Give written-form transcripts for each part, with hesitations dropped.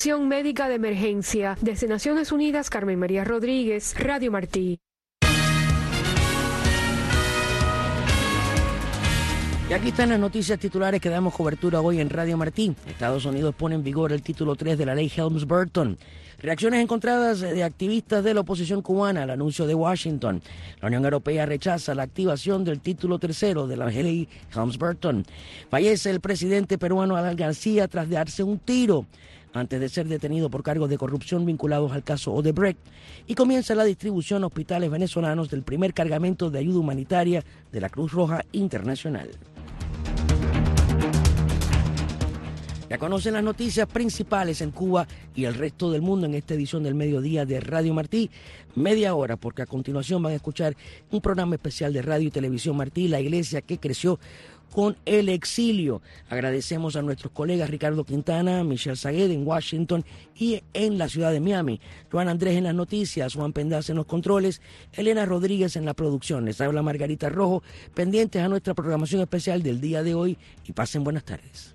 Acción médica de emergencia. Desde Naciones Unidas, Carmen María Rodríguez, Radio Martí. Y aquí están las noticias titulares que damos cobertura hoy en Radio Martí. Estados Unidos pone en vigor el título 3 de la ley Helms-Burton. Reacciones encontradas de activistas de la oposición cubana al anuncio de Washington. La Unión Europea rechaza la activación del título 3 de la ley Helms-Burton. Fallece el presidente peruano Alan García tras darse un tiro antes de ser detenido por cargos de corrupción vinculados al caso Odebrecht, y comienza la distribución a hospitales venezolanos del primer cargamento de ayuda humanitaria de la Cruz Roja Internacional. Ya conocen las noticias principales en Cuba y el resto del mundo en esta edición del mediodía de Radio Martí. Media hora, porque a continuación van a escuchar un programa especial de Radio y Televisión Martí, la iglesia que creció con el exilio. Agradecemos a nuestros colegas Ricardo Quintana, Michelle Sagued en Washington y en la ciudad de Miami, Joan Andrés en las noticias, Juan Pendaz en los controles, Elena Rodríguez en la producción. Les habla Margarita Rojo, pendientes a nuestra programación especial del día de hoy y pasen buenas tardes.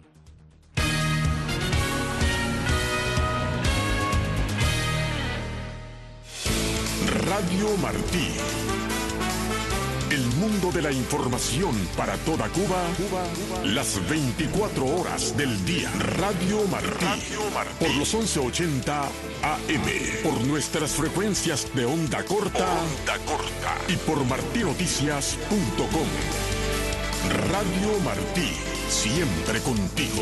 Radio Martí. El mundo de la información para toda Cuba, las 24 horas del día. Radio Martí. Por los 1180 AM. Por nuestras frecuencias de onda corta. Y por martinoticias.com. Radio Martí. Siempre contigo.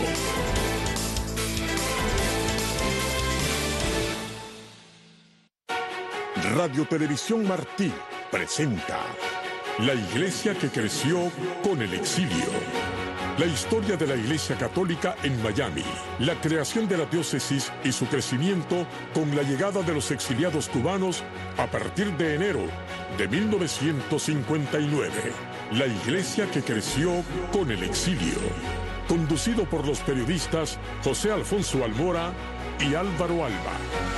Radio Televisión Martí presenta La iglesia que creció con el exilio. La historia de la Iglesia Católica en Miami, la creación de la diócesis y su crecimiento con la llegada de los exiliados cubanos a partir de enero de 1959. La iglesia que creció con el exilio. Conducido por los periodistas José Alfonso Almora y Álvaro Alba.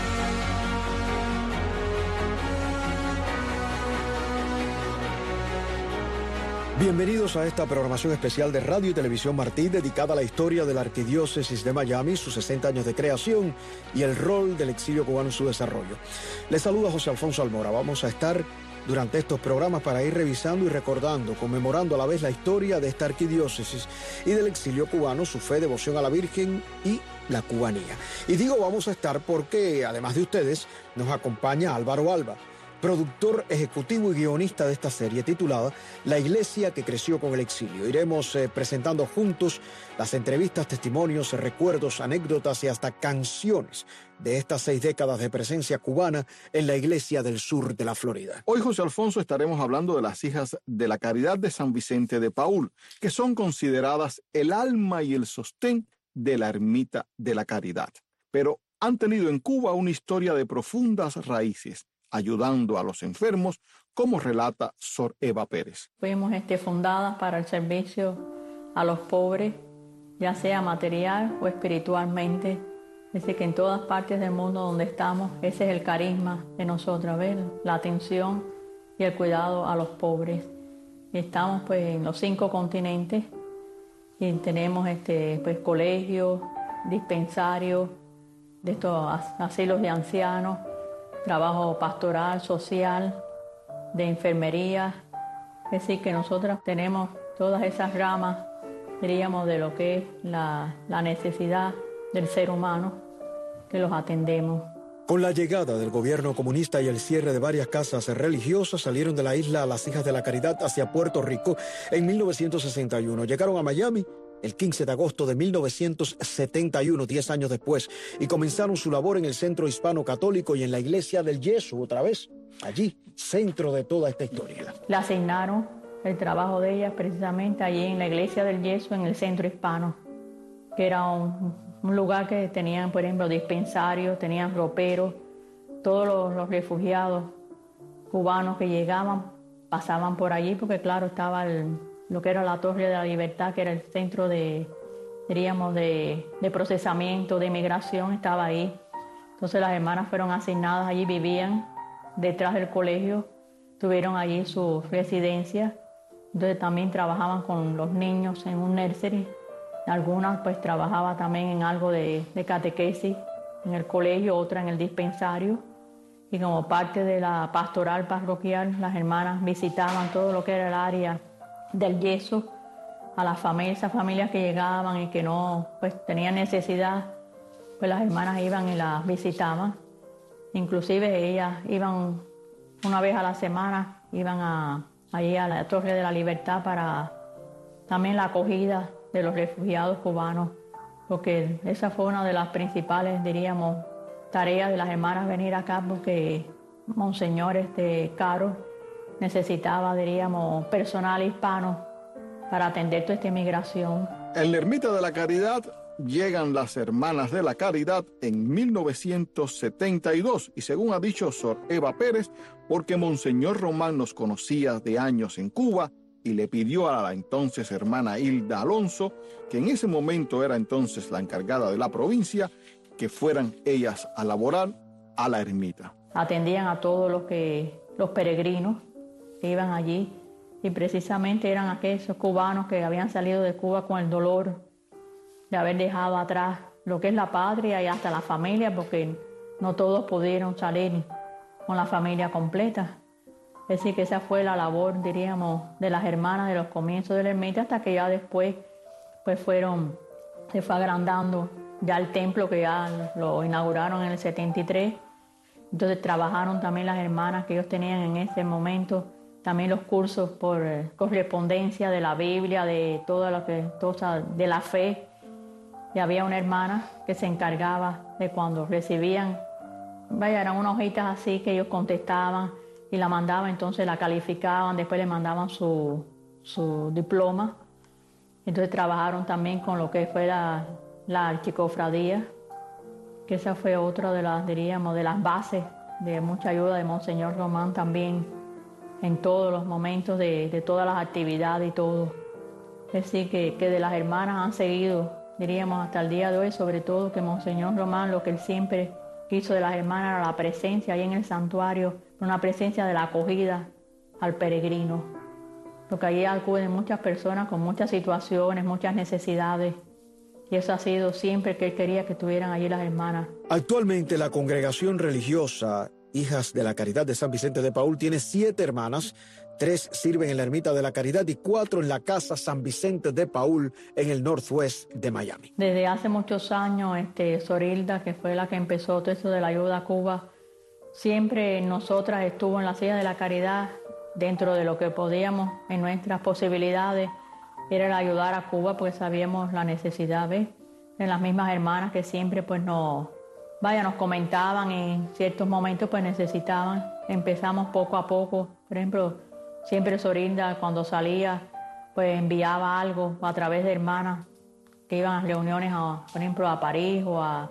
Bienvenidos a esta programación especial de Radio y Televisión Martí dedicada a la historia de la Arquidiócesis de Miami, sus 60 años de creación y el rol del exilio cubano en su desarrollo. Les saluda José Alfonso Almora. Vamos a estar durante estos programas para ir revisando y recordando, conmemorando a la vez la historia de esta arquidiócesis y del exilio cubano, su fe, devoción a la Virgen y la cubanía. Y digo vamos a estar porque, además de ustedes, nos acompaña Álvaro Alba, productor ejecutivo y guionista de esta serie titulada La iglesia que creció con el exilio. Iremos presentando juntos las entrevistas, testimonios, recuerdos, anécdotas y hasta canciones de estas 6 décadas de presencia cubana en la iglesia del sur de la Florida. Hoy, José Alfonso, estaremos hablando de las hijas de la Caridad de San Vicente de Paúl, que son consideradas el alma y el sostén de la Ermita de la Caridad. Pero han tenido en Cuba una historia de profundas raíces, ayudando a los enfermos, como relata Sor Eva Pérez. Fuimos fundadas para el servicio a los pobres, ya sea material o espiritualmente. Es decir, que en todas partes del mundo donde estamos, ese es el carisma de nosotras, ¿ver? La atención y el cuidado a los pobres. Estamos en los 5 continentes y tenemos colegios, dispensarios, de estos asilos de ancianos, trabajo pastoral, social, de enfermería. Es decir, que nosotras tenemos todas esas ramas, diríamos, de lo que es la necesidad del ser humano, que los atendemos. Con la llegada del gobierno comunista y el cierre de varias casas religiosas, salieron de la isla las Hijas de la Caridad hacia Puerto Rico en 1961. Llegaron a Miami el 15 de agosto de 1971, 10 años después, y comenzaron su labor en el Centro Hispano Católico y en la Iglesia del Yeso, otra vez, allí, centro de toda esta historia. Le asignaron el trabajo de ellas precisamente allí en la Iglesia del Yeso, en el Centro Hispano, que era un lugar que tenían, por ejemplo, dispensarios, tenían roperos, todos los refugiados cubanos que llegaban pasaban por allí, porque claro, estaba lo que era la Torre de la Libertad, que era el centro de procesamiento, de inmigración, estaba ahí. Entonces las hermanas fueron asignadas allí, vivían detrás del colegio, tuvieron allí su residencia. Entonces también trabajaban con los niños en un nursery. Algunas pues trabajaba también en algo de catequesis, en el colegio, otra en el dispensario. Y como parte de la pastoral parroquial, las hermanas visitaban todo lo que era el área del yeso a las familias, esas familias que llegaban y que no pues, tenían necesidad, pues las hermanas iban y las visitaban. Inclusive ellas iban una vez a la semana, iban allí a la Torre de la Libertad para también la acogida de los refugiados cubanos, porque esa fue una de las principales, diríamos, tareas de las hermanas venir acá, porque Monseñor Caro necesitaba, diríamos, personal hispano para atender toda esta inmigración. En la Ermita de la Caridad llegan las Hermanas de la Caridad en 1972 y según ha dicho Sor Eva Pérez, porque Monseñor Román nos conocía de años en Cuba y le pidió a la entonces hermana Hilda Alonso, que en ese momento era entonces la encargada de la provincia, que fueran ellas a laborar a la ermita. Atendían a todos los peregrinos que iban allí y precisamente eran aquellos cubanos que habían salido de Cuba con el dolor de haber dejado atrás lo que es la patria y hasta la familia, porque no todos pudieron salir con la familia completa. Es decir, que esa fue la labor, diríamos, de las hermanas de los comienzos de la ermita, hasta que ya después pues se fue agrandando ya el templo, que ya lo inauguraron en el 73. Entonces trabajaron también las hermanas que ellos tenían en ese momento, también los cursos por correspondencia de la Biblia, de todo lo que, de la fe. Y había una hermana que se encargaba de cuando recibían, eran unas hojitas así que ellos contestaban y la mandaban, entonces la calificaban, después le mandaban su diploma. Entonces trabajaron también con lo que fue la archicofradía, que esa fue otra de las, diríamos, de las bases de mucha ayuda de Monseñor Román también en todos los momentos de todas las actividades y todo. Es decir, que de las hermanas han seguido, diríamos, hasta el día de hoy, sobre todo que Monseñor Román, lo que él siempre quiso de las hermanas era la presencia ahí en el santuario, una presencia de la acogida al peregrino, porque allí acuden muchas personas con muchas situaciones, muchas necesidades, y eso ha sido siempre que él quería que estuvieran allí las hermanas. Actualmente la congregación religiosa Hijas de la Caridad de San Vicente de Paúl tiene 7 hermanas, 3 sirven en la Ermita de la Caridad y 4 en la Casa San Vicente de Paúl en el Northwest de Miami. Desde hace muchos años, Sor Hilda, que fue la que empezó todo eso de la ayuda a Cuba, siempre nosotras estuvo en la silla de la caridad, dentro de lo que podíamos, en nuestras posibilidades, era el ayudar a Cuba, pues sabíamos la necesidad, ¿ves? En las mismas hermanas que siempre pues nos comentaban en ciertos momentos pues necesitaban. Empezamos poco a poco, por ejemplo, siempre Sor Hilda cuando salía pues enviaba algo a través de hermanas que iban a reuniones, por ejemplo, a París o a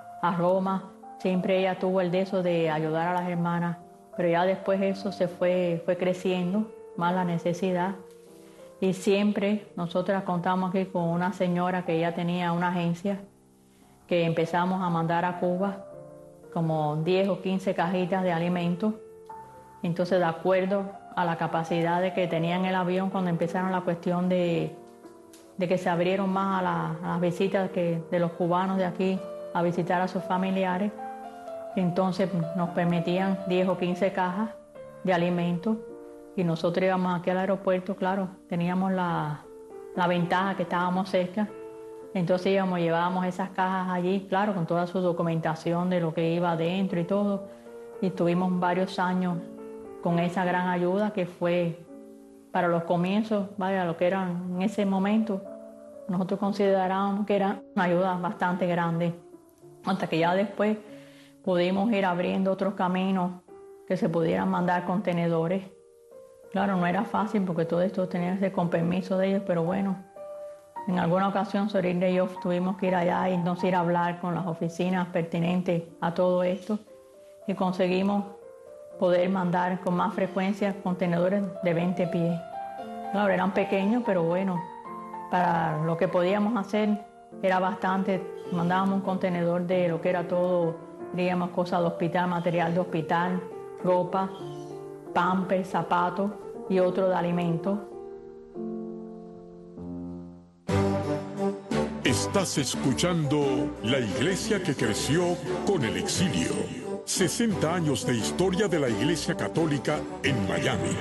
Roma. Siempre ella tuvo el deseo de ayudar a las hermanas, pero ya después eso se fue creciendo, más la necesidad. Y siempre nosotras contamos aquí con una señora que ya tenía una agencia, que empezamos a mandar a Cuba como 10 o 15 cajitas de alimentos. Entonces, de acuerdo a la capacidad de que tenían el avión, cuando empezaron la cuestión de que se abrieron más a las visitas de los cubanos de aquí a visitar a sus familiares, entonces nos permitían 10 o 15 cajas de alimentos y nosotros íbamos aquí al aeropuerto, claro, teníamos la ventaja que estábamos cerca, entonces llevábamos esas cajas allí, claro, con toda su documentación de lo que iba adentro y todo, y estuvimos varios años con esa gran ayuda que fue para los comienzos, lo que eran en ese momento, nosotros considerábamos que era una ayuda bastante grande, hasta que ya después pudimos ir abriendo otros caminos que se pudieran mandar contenedores. Claro, no era fácil porque todo esto tenía que ser con permiso de ellos, pero bueno, en alguna ocasión Sor Hilda y yo tuvimos que ir allá y entonces ir a hablar con las oficinas pertinentes a todo esto y conseguimos poder mandar con más frecuencia contenedores de 20 pies. Claro, eran pequeños, pero bueno, para lo que podíamos hacer era bastante. Mandábamos un contenedor de lo que era todo, diríamos, cosas de hospital, material de hospital, ropa, pampers, zapatos y otro de alimentos. Estás escuchando La Iglesia que creció con el exilio. 60 años de historia de la Iglesia Católica en Miami.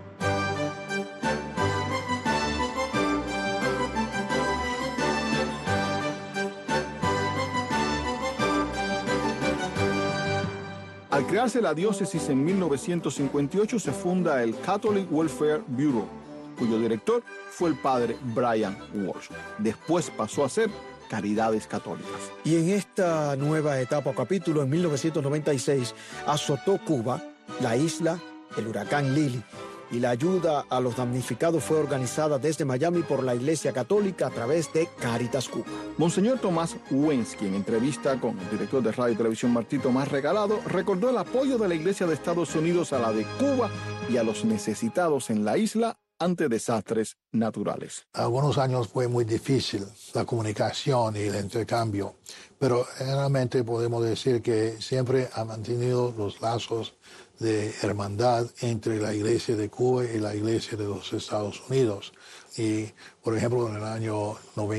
Al crearse la diócesis en 1958 se funda el Catholic Welfare Bureau, cuyo director fue el padre Brian Walsh. Después pasó a ser Caridades Católicas. Y en esta nueva etapa o capítulo, en 1996, azotó Cuba, la isla, el huracán Lili. Y la ayuda a los damnificados fue organizada desde Miami por la Iglesia Católica a través de Cáritas Cuba. Monseñor Tomás Wensky, en entrevista con el director de Radio y Televisión Martí Tomás Regalado, recordó el apoyo de la Iglesia de Estados Unidos a la de Cuba y a los necesitados en la isla ante desastres naturales. Algunos años fue muy difícil la comunicación y el intercambio, pero realmente podemos decir que siempre ha mantenido los lazos de hermandad entre la Iglesia de Cuba y la Iglesia de los Estados Unidos. Y, por ejemplo, en el año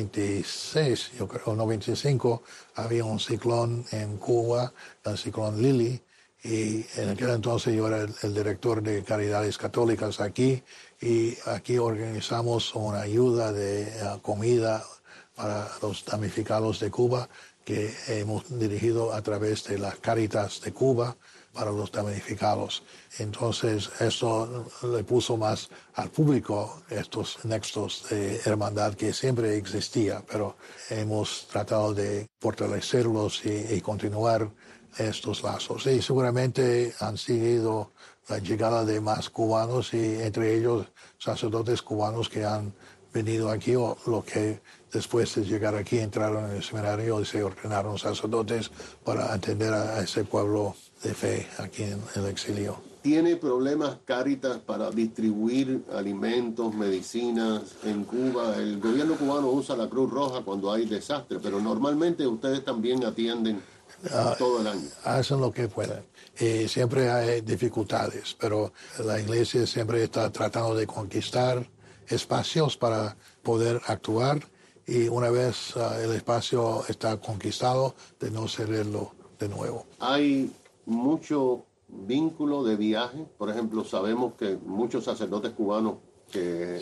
96, yo creo, 95, había un ciclón en Cuba, el ciclón Lili, y en aquel entonces yo era el director de Caridades Católicas aquí, y aquí organizamos una ayuda de comida para los damnificados de Cuba que hemos dirigido a través de las Cáritas de Cuba para los damnificados. Entonces, eso le puso más al público estos nexos de hermandad que siempre existía, pero hemos tratado de fortalecerlos y continuar estos lazos. Y seguramente han seguido la llegada de más cubanos y entre ellos sacerdotes cubanos que han venido aquí o lo que después de llegar aquí entraron en el seminario y se ordenaron sacerdotes para atender a ese pueblo de fe aquí en el exilio. ¿Tiene problemas Cáritas para distribuir alimentos, medicinas en Cuba? El gobierno cubano usa la Cruz Roja cuando hay desastre, pero normalmente ustedes también atienden todo el año. Hacen lo que pueden. Siempre hay dificultades, pero la iglesia siempre está tratando de conquistar espacios para poder actuar y una vez el espacio está conquistado, de no cederlo de nuevo. Hay mucho vínculo de viaje. Por ejemplo, sabemos que muchos sacerdotes cubanos que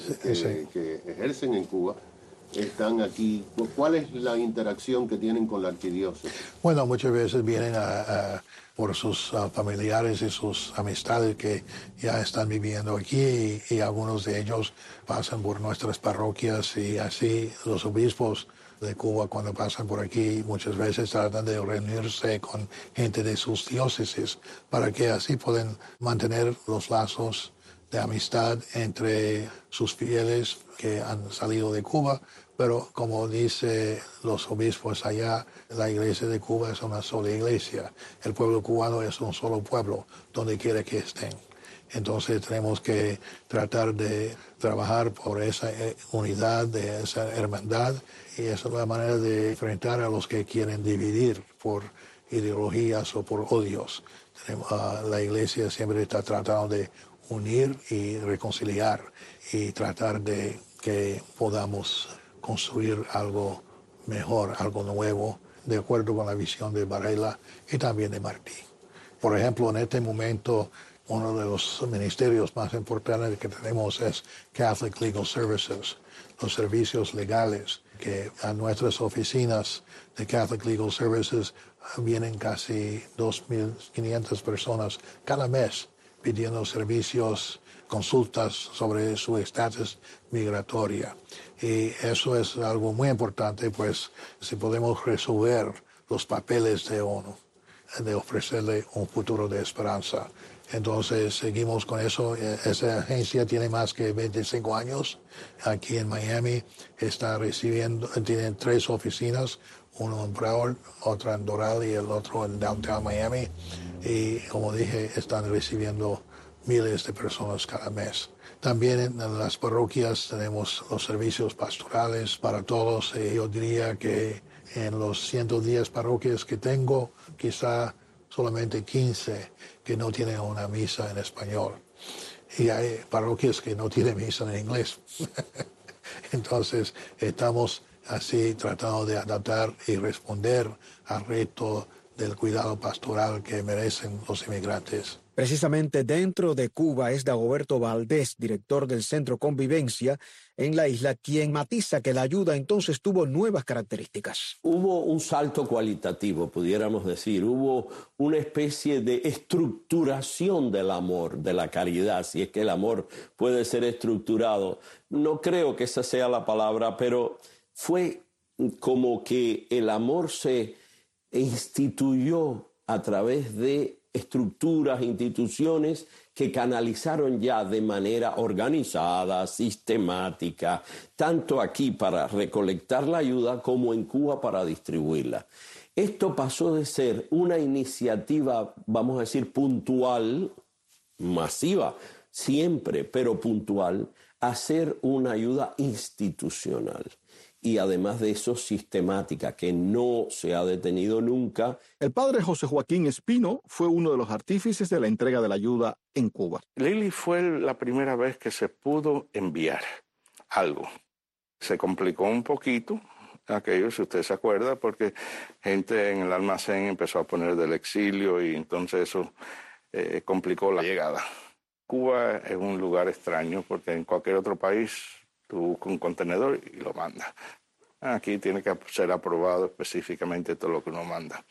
ejercen en Cuba están aquí. ¿Cuál es la interacción que tienen con la arquidiócesis? Bueno, muchas veces vienen por sus familiares y sus amistades que ya están viviendo aquí y algunos de ellos pasan por nuestras parroquias y así los obispos de Cuba cuando pasan por aquí muchas veces tratan de reunirse con gente de sus diócesis para que así puedan mantener los lazos de amistad entre sus fieles que han salido de Cuba, pero como dice los obispos allá, la iglesia de Cuba es una sola iglesia, el pueblo cubano es un solo pueblo, donde quiera que estén. Entonces tenemos que tratar de trabajar por esa unidad, de esa hermandad, y esa es la manera de enfrentar a los que quieren dividir por ideologías o por odios. La iglesia siempre está tratando de unir y reconciliar y tratar de que podamos construir algo mejor, algo nuevo, de acuerdo con la visión de Varela y también de Martí. Por ejemplo, en este momento, uno de los ministerios más importantes que tenemos es Catholic Legal Services, los servicios legales, que a nuestras oficinas de Catholic Legal Services vienen casi 2.500 personas cada mes pidiendo servicios, consultas sobre su estatus migratoria. Y eso es algo muy importante, pues si podemos resolver los papeles de uno, de ofrecerle un futuro de esperanza. Entonces seguimos con eso. Esa agencia tiene más que 25 años. Aquí en Miami tienen 3 oficinas, uno en Broward, otra en Doral y el otro en Downtown Miami. Y como dije, están recibiendo miles de personas cada mes. También en las parroquias tenemos los servicios pastorales para todos. Yo diría que en los 110 parroquias que tengo, quizá solamente 15 que no tienen una misa en español. Y hay parroquias que no tienen misa en inglés. Entonces, estamos así tratando de adaptar y responder al reto del cuidado pastoral que merecen los inmigrantes. Precisamente dentro de Cuba es Dagoberto Valdés, director del Centro Convivencia en la isla, quien matiza que la ayuda entonces tuvo nuevas características. Hubo un salto cualitativo, pudiéramos decir. Hubo una especie de estructuración del amor, de la caridad, si es que el amor puede ser estructurado. No creo que esa sea la palabra, pero fue como que el amor se instituyó a través de estructuras, instituciones que canalizaron ya de manera organizada, sistemática, tanto aquí para recolectar la ayuda como en Cuba para distribuirla. Esto pasó de ser una iniciativa, vamos a decir, puntual, masiva, siempre, pero puntual, a ser una ayuda institucional. Y además de eso, sistemática, que no se ha detenido nunca. El padre José Joaquín Espino fue uno de los artífices de la entrega de la ayuda en Cuba. Lili fue la primera vez que se pudo enviar algo. Se complicó un poquito aquello, si usted se acuerda, porque gente en el almacén empezó a poner del exilio y entonces eso complicó la llegada. Cuba es un lugar extraño porque en cualquier otro país tú buscas un contenedor y lo mandas. Aquí tiene que ser aprobado específicamente todo lo que uno manda.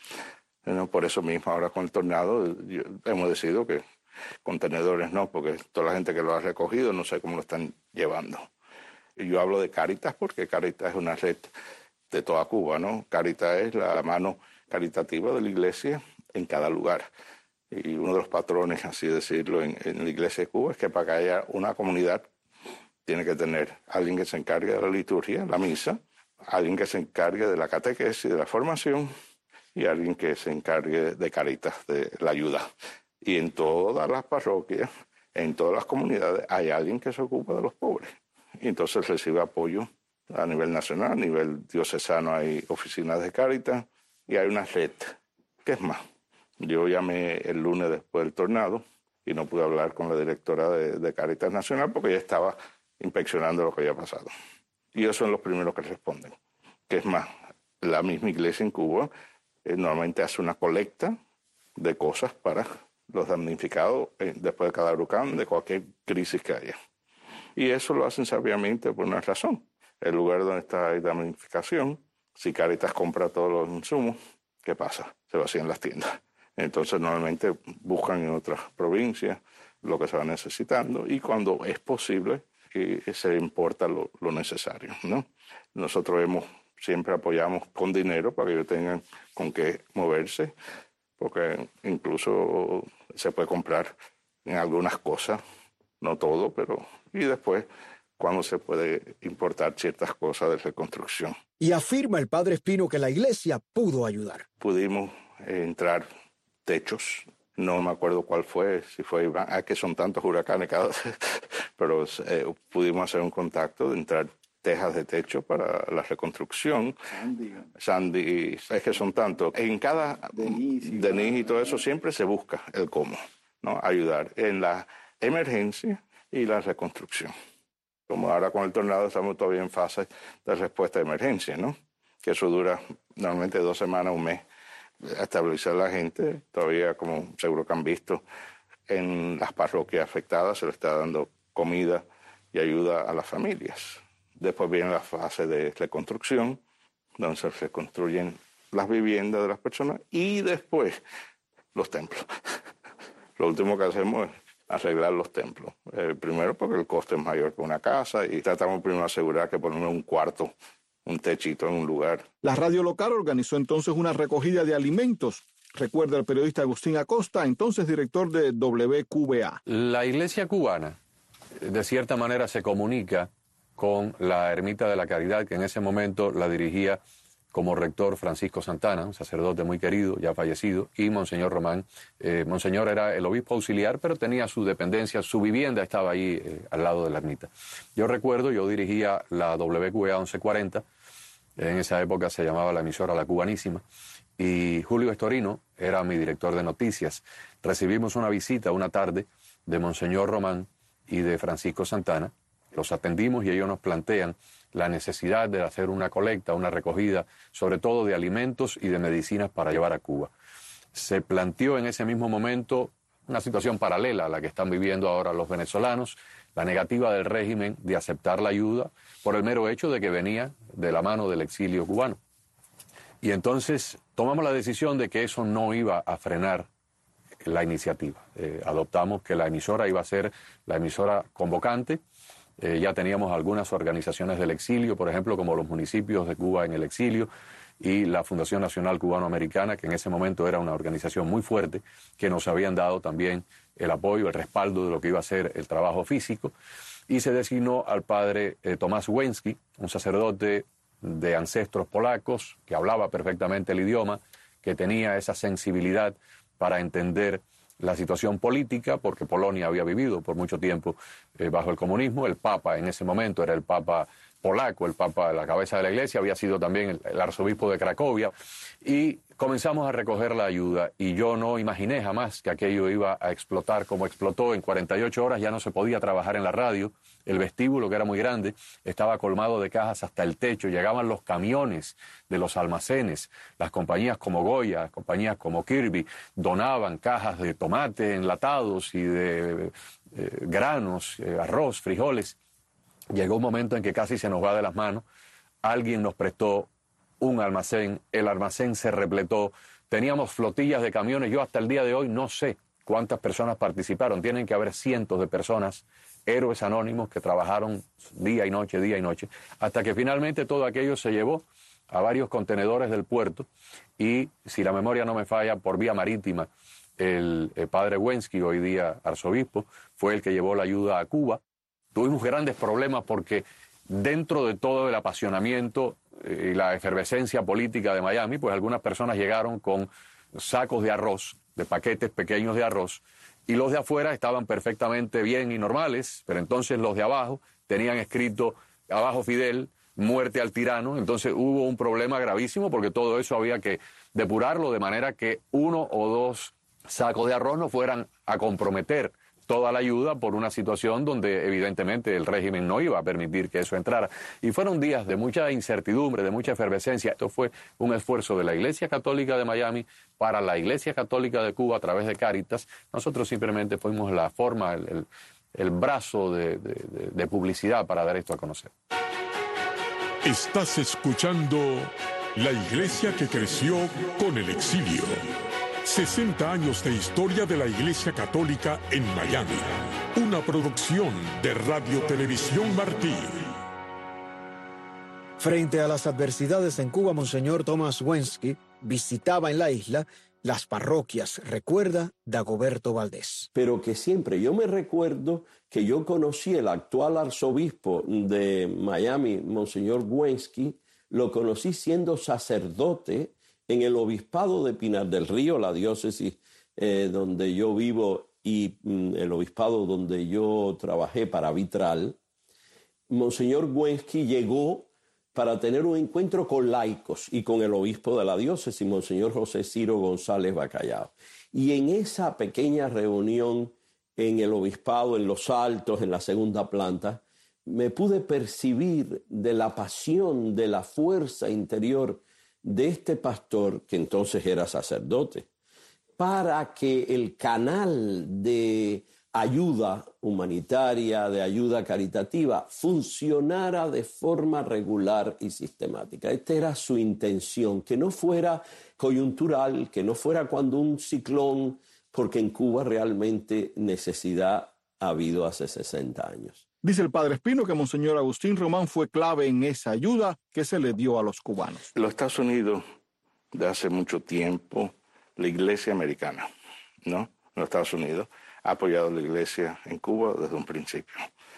Por eso mismo ahora con el tornado hemos decidido que contenedores no, porque toda la gente que lo ha recogido no sé cómo lo están llevando. Y yo hablo de Cáritas porque Cáritas es una red de toda Cuba, ¿no? Cáritas es la mano caritativa de la iglesia en cada lugar. Y uno de los patrones, así decirlo, en la iglesia de Cuba es que para que haya una comunidad tiene que tener alguien que se encargue de la liturgia, la misa, alguien que se encargue de la catequesis, de la formación y alguien que se encargue de Cáritas, de la ayuda. Y en todas las parroquias, en todas las comunidades, hay alguien que se ocupa de los pobres. Y entonces recibe apoyo a nivel nacional, a nivel diocesano hay oficinas de Cáritas y hay una red. ¿Qué es más? Yo llamé el lunes después del tornado y no pude hablar con la directora de Cáritas Nacional porque ella estaba inspeccionando lo que había pasado. Y ellos son los primeros que responden. Que es más, la misma iglesia en Cuba normalmente hace una colecta de cosas para los damnificados después de cada huracán, de cualquier crisis que haya. Y eso lo hacen sabiamente por una razón. El lugar donde está la damnificación, si Cáritas compra todos los insumos, ¿qué pasa? Se vacían las tiendas. Entonces normalmente buscan en otras provincias lo que se va necesitando y cuando es posible se importa lo necesario, ¿no? Nosotros siempre apoyamos con dinero para que ellos tengan con qué moverse, porque incluso se puede comprar en algunas cosas, no todo, pero y después cuando se puede importar ciertas cosas de reconstrucción. Y afirma el padre Espino que la iglesia pudo ayudar. Pudimos entrar techos. No me acuerdo cuál fue, si fue que son tantos huracanes cada vez, pero pudimos hacer un contacto de entrar tejas de techo para la reconstrucción. Sandy, es que son tantos. En cada Denise y todo eso siempre se busca el cómo, ¿no? Ayudar en la emergencia y la reconstrucción. Como ahora con el tornado estamos todavía en fase de respuesta de emergencia, ¿no? Que eso dura normalmente 2 semanas, un mes. Estabilizar a la gente, todavía como seguro que han visto en las parroquias afectadas se le está dando comida y ayuda a las familias. Después viene la fase de reconstrucción, donde se reconstruyen las viviendas de las personas y después los templos. Lo último que hacemos es arreglar los templos. Primero porque el coste es mayor que una casa y tratamos primero de asegurar que ponemos un cuarto, un techito en un lugar. La radio local organizó entonces una recogida de alimentos. Recuerda el periodista Agustín Acosta, entonces director de WQBA. La iglesia cubana, de cierta manera, se comunica con la Ermita de la Caridad, que en ese momento la dirigía como rector Francisco Santana, un sacerdote muy querido, ya fallecido, y Monseñor Román. Monseñor era el obispo auxiliar, pero tenía su dependencia, su vivienda estaba ahí al lado de la ermita. Yo recuerdo, yo dirigía la WQBA 1140, en esa época se llamaba la emisora La Cubanísima, y Julio Estorino era mi director de noticias. Recibimos una visita una tarde de Monseñor Román y de Francisco Santana, los atendimos y ellos nos plantean la necesidad de hacer una colecta, una recogida, sobre todo de alimentos y de medicinas para llevar a Cuba. Se planteó en ese mismo momento una situación paralela a la que están viviendo ahora los venezolanos, la negativa del régimen de aceptar la ayuda por el mero hecho de que venía de la mano del exilio cubano. Y entonces tomamos la decisión de que eso no iba a frenar la iniciativa. Adoptamos que la emisora iba a ser la emisora convocante. Ya teníamos algunas organizaciones del exilio, por ejemplo, como los municipios de Cuba en el exilio y la Fundación Nacional Cubano-Americana, que en ese momento era una organización muy fuerte, que nos habían dado también el apoyo, el respaldo de lo que iba a ser el trabajo físico. Y se designó al padre Tomás Wensky, un sacerdote de ancestros polacos, que hablaba perfectamente el idioma, que tenía esa sensibilidad para entender la situación política, porque Polonia había vivido por mucho tiempo bajo el comunismo. El Papa en ese momento era el Papa polaco, el Papa, la cabeza de la Iglesia, había sido también el arzobispo de Cracovia, y comenzamos a recoger la ayuda, y yo no imaginé jamás que aquello iba a explotar como explotó. En 48 horas ya no se podía trabajar en la radio, el vestíbulo, que era muy grande, estaba colmado de cajas hasta el techo, llegaban los camiones de los almacenes, las compañías como Goya, compañías como Kirby, donaban cajas de tomate enlatados y de granos, arroz, frijoles. Llegó un momento en que casi se nos va de las manos. Alguien nos prestó un almacén, el almacén se repletó, teníamos flotillas de camiones. Yo hasta el día de hoy no sé cuántas personas participaron. Tienen que haber cientos de personas, héroes anónimos que trabajaron día y noche, hasta que finalmente todo aquello se llevó a varios contenedores del puerto, y si la memoria no me falla, por vía marítima, el padre Wensky, hoy día arzobispo, fue el que llevó la ayuda a Cuba. Tuvimos grandes problemas porque dentro de todo el apasionamiento y la efervescencia política de Miami, pues algunas personas llegaron con sacos de arroz, de paquetes pequeños de arroz, y los de afuera estaban perfectamente bien y normales, pero entonces los de abajo tenían escrito abajo Fidel, muerte al tirano. Entonces hubo un problema gravísimo porque todo eso había que depurarlo de manera que 1 o 2 sacos de arroz no fueran a comprometer toda la ayuda por una situación donde evidentemente el régimen no iba a permitir que eso entrara. Y fueron días de mucha incertidumbre, de mucha efervescencia. Esto fue un esfuerzo de la Iglesia Católica de Miami para la Iglesia Católica de Cuba a través de Cáritas. Nosotros simplemente fuimos la forma, el brazo de publicidad para dar esto a conocer. Estás escuchando La Iglesia que creció con el exilio. 60 años de historia de la Iglesia Católica en Miami. Una producción de Radio Televisión Martí. Frente a las adversidades en Cuba, Monseñor Tomás Wensky visitaba en la isla las parroquias, recuerda Dagoberto Valdés. Pero que siempre, yo me recuerdo que yo conocí el actual arzobispo de Miami, Monseñor Wensky, lo conocí siendo sacerdote en el obispado de Pinar del Río, la diócesis donde yo vivo, y el obispado donde yo trabajé para Vitral. Monseñor Wensky llegó para tener un encuentro con laicos y con el obispo de la diócesis, Monseñor José Ciro González Bacallao. Y en esa pequeña reunión en el obispado, en Los Altos, en la segunda planta, me pude percibir de la pasión, de la fuerza interior de este pastor, que entonces era sacerdote, para que el canal de ayuda humanitaria, de ayuda caritativa, funcionara de forma regular y sistemática. Esta era su intención, que no fuera coyuntural, que no fuera cuando un ciclón, porque en Cuba realmente necesidad ha habido hace 60 años. Dice el padre Espino que Monseñor Agustín Román fue clave en esa ayuda que se le dio a los cubanos. Los Estados Unidos, de hace mucho tiempo, la Iglesia americana, ¿no? En los Estados Unidos, ha apoyado a la Iglesia en Cuba desde un principio.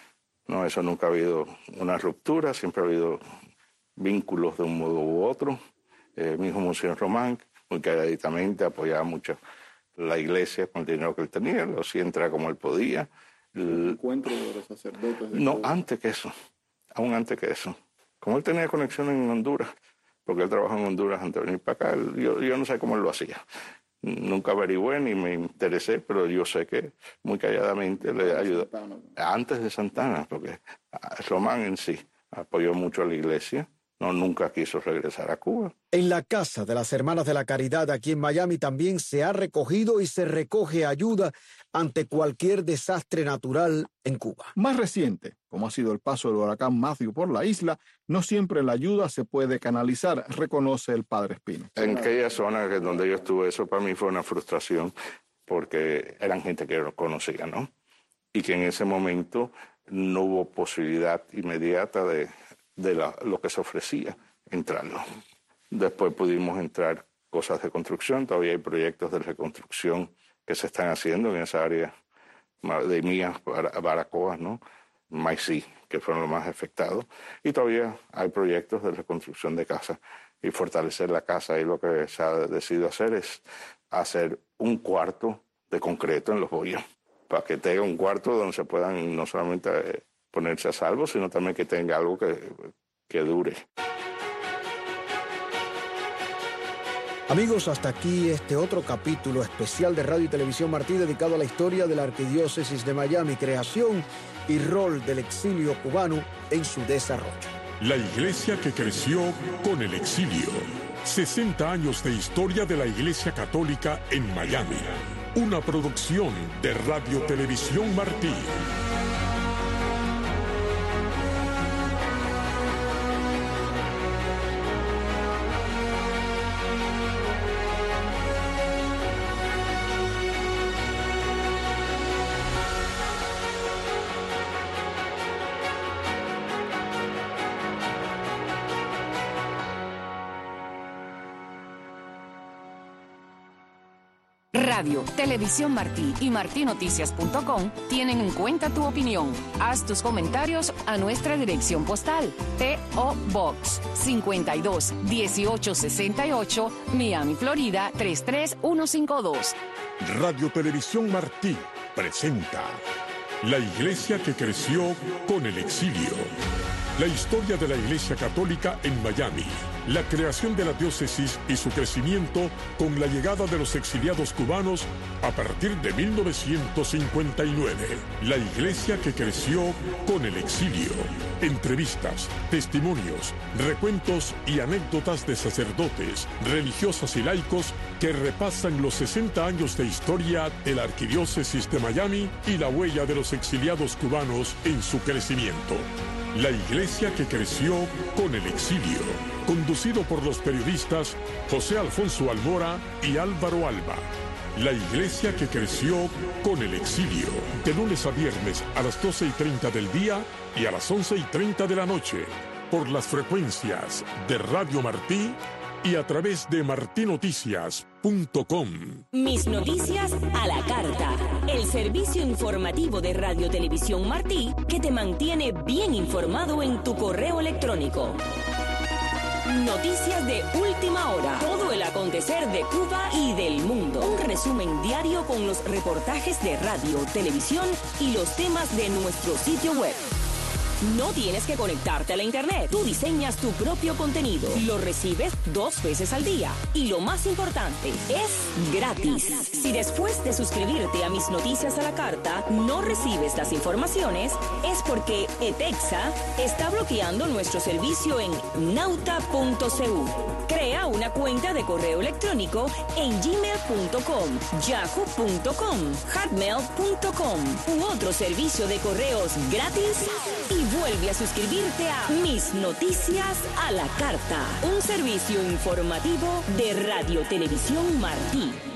No, eso nunca ha habido una ruptura, siempre ha habido vínculos de un modo u otro. Mi hijo Monseñor Román, muy calladitamente, apoyaba mucho la Iglesia con el dinero que él tenía, lo hacía entrar como él podía. ¿El encuentro de los sacerdotes? No, antes que eso, aún antes que eso. Como él tenía conexión en Honduras, porque él trabajó en Honduras antes de venir para acá, yo no sé cómo él lo hacía. Nunca averigüé ni me interesé, pero yo sé que muy calladamente le ayudó. Antes de Santana, porque Román en sí apoyó mucho a la iglesia, nunca quiso regresar a Cuba. En la Casa de las Hermanas de la Caridad aquí en Miami también se ha recogido y se recoge ayuda ante cualquier desastre natural en Cuba. Más reciente, como ha sido el paso del huracán Matthew por la isla, no siempre la ayuda se puede canalizar, reconoce el padre Espino. En aquella zona donde yo estuve, eso para mí fue una frustración, porque eran gente que yo conocía, ¿no? Y que en ese momento no hubo posibilidad inmediata de lo que se ofrecía, entrarlo. Después pudimos entrar cosas de construcción, todavía hay proyectos de reconstrucción que se están haciendo en esa área de Mías, Baracoa, ¿no? Maicí, que fueron los más afectados, y todavía hay proyectos de reconstrucción de casas y fortalecer la casa, y lo que se ha decidido hacer es hacer un cuarto de concreto en Los Boyos, para que tenga un cuarto donde se puedan no solamente ponerse a salvo, sino también que tenga algo que dure. Amigos, hasta aquí este otro capítulo especial de Radio y Televisión Martí dedicado a la historia de la Arquidiócesis de Miami, creación y rol del exilio cubano en su desarrollo. La iglesia que creció con el exilio. 60 años de historia de la Iglesia Católica en Miami. Una producción de Radio Televisión Martí. Radio, Televisión Martí y martinoticias.com tienen en cuenta tu opinión. Haz tus comentarios a nuestra dirección postal: P.O. Box 52 1868, Miami, Florida 33152. Radio Televisión Martí presenta La iglesia que creció con el exilio. La historia de la Iglesia Católica en Miami, la creación de la diócesis y su crecimiento con la llegada de los exiliados cubanos a partir de 1959. La Iglesia que creció con el exilio. Entrevistas, testimonios, recuentos y anécdotas de sacerdotes, religiosas y laicos que repasan los 60 años de historia de la Arquidiócesis de Miami y la huella de los exiliados cubanos en su crecimiento. La iglesia que creció con el exilio, conducido por los periodistas José Alfonso Almora y Álvaro Alba. La iglesia que creció con el exilio, de lunes a viernes a las 12:30 del día y a las 11:30 de la noche, por las frecuencias de Radio Martí y a través de martinoticias.com. Mis noticias a la carta. El servicio informativo de Radio Televisión Martí que te mantiene bien informado en tu correo electrónico. Noticias de última hora. Todo el acontecer de Cuba y del mundo. Un resumen diario con los reportajes de radio, televisión y los temas de nuestro sitio web. No tienes que conectarte a la internet. Tú diseñas tu propio contenido. Lo recibes 2 veces al día. Y lo más importante, es gratis. Si después de suscribirte a Mis Noticias a la Carta no recibes las informaciones, es porque ETEXA está bloqueando nuestro servicio en nauta.cu. Crea una cuenta de correo electrónico en gmail.com, yahoo.com, hotmail.com u otro servicio de correos gratis y vuelve a suscribirte a Mis Noticias a la Carta, un servicio informativo de Radio Televisión Martí.